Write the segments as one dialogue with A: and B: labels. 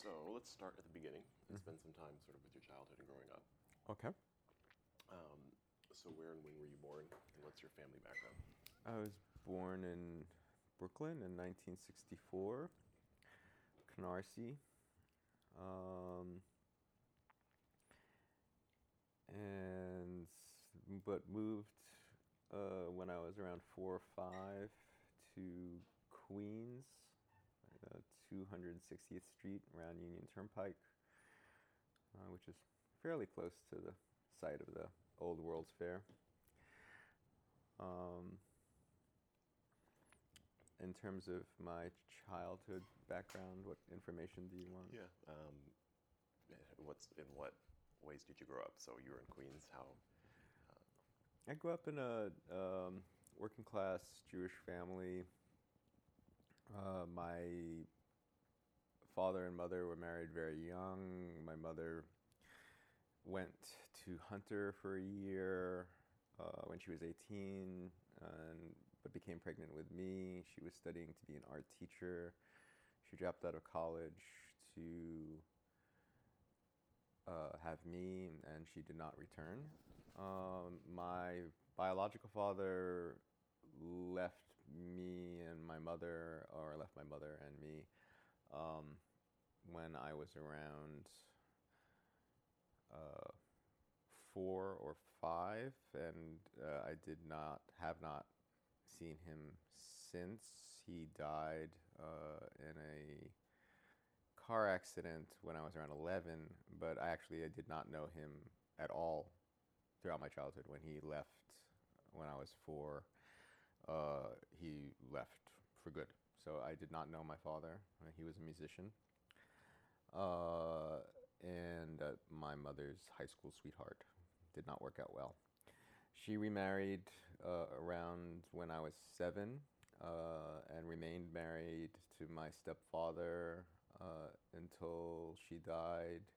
A: So let's start at the beginning and spend some time sort of with your childhood and growing up.
B: Okay.
A: So where and when were you born, and what's your family background?
B: I was born in Brooklyn in 1964, Canarsie, um, and but moved when I was around 4 or 5 to Queens, 260th Street around Union Turnpike, which is fairly close to the site of the old World's Fair. In terms of my childhood background, what information do you want?
A: Yeah. In what ways did you grow up? So you were in Queens. How?
B: I grew up in a working class Jewish family. My father and mother were married very young. My mother went to Hunter for a year when she was 18, but became pregnant with me. She was studying to be an art teacher. She dropped out of college to have me, and she did not return. My biological father left me and my mother, or left my mother and me, when I was around 4 or 5, and I have not seen him since. He died in a car accident when I was around 11, but I did not know him at all throughout my childhood. When he left when I was 4, he left for good. So I did not know my father. He was a musician. And my mother's high school sweetheart. Did not work out well. She remarried around when I was 7, and remained married to my stepfather until she died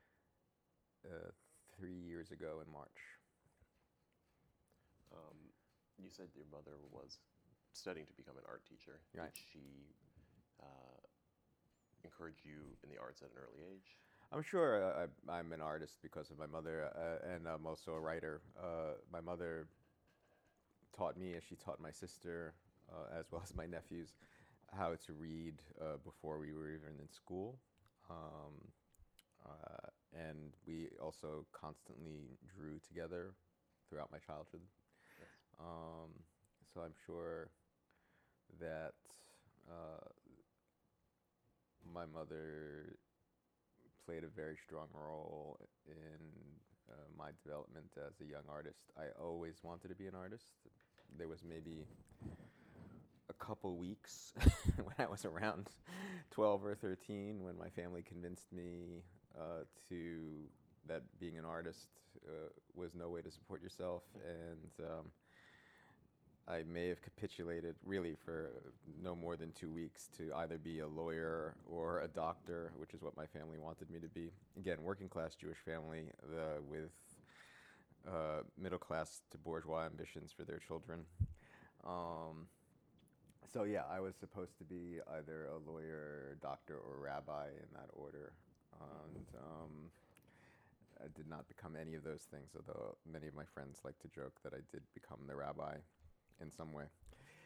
B: 3 years ago in March.
A: You said your mother was studying to become an art teacher.
B: Right.
A: Did she encourage you in the arts at an early age?
B: I'm sure I'm an artist because of my mother, and I'm also a writer. My mother taught me, as she taught my sister, as well as my nephews, how to read before we were even in school. And we also constantly drew together throughout my childhood.
A: Yes.
B: So I'm sure that my mother played a very strong role in my development as a young artist. I always wanted to be an artist. There was maybe a couple weeks when I was around 12 or 13 when my family convinced me that being an artist was no way to support yourself, and I may have capitulated really for no more than 2 weeks to either be a lawyer or a doctor, which is what my family wanted me to be. Again, working class Jewish family with middle class to bourgeois ambitions for their children. So yeah, I was supposed to be either a lawyer, doctor, or rabbi in that order. And I did not become any of those things, although many of my friends like to joke that I did become the rabbi in some way.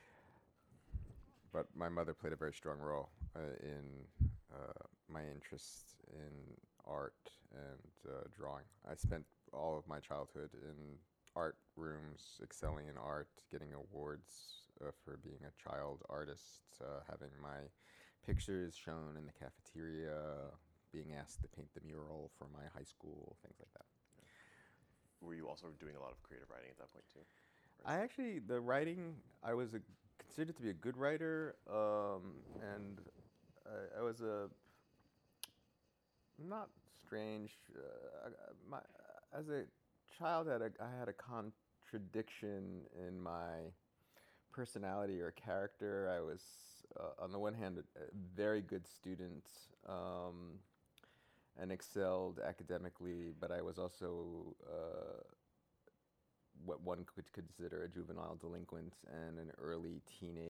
B: But my mother played a very strong role in my interest in art and drawing. I spent all of my childhood in art rooms, excelling in art, getting awards for being a child artist, having my pictures shown in the cafeteria, being asked to paint the mural for my high school, things like that.
A: Were you also doing a lot of creative writing at that point too?
B: The writing, I was considered to be a good writer, and I was not strange. As a child, I had a contradiction in my personality or character. I was, on the one hand, a very good student, and excelled academically, but I was also what one could consider a juvenile delinquent and an early teenage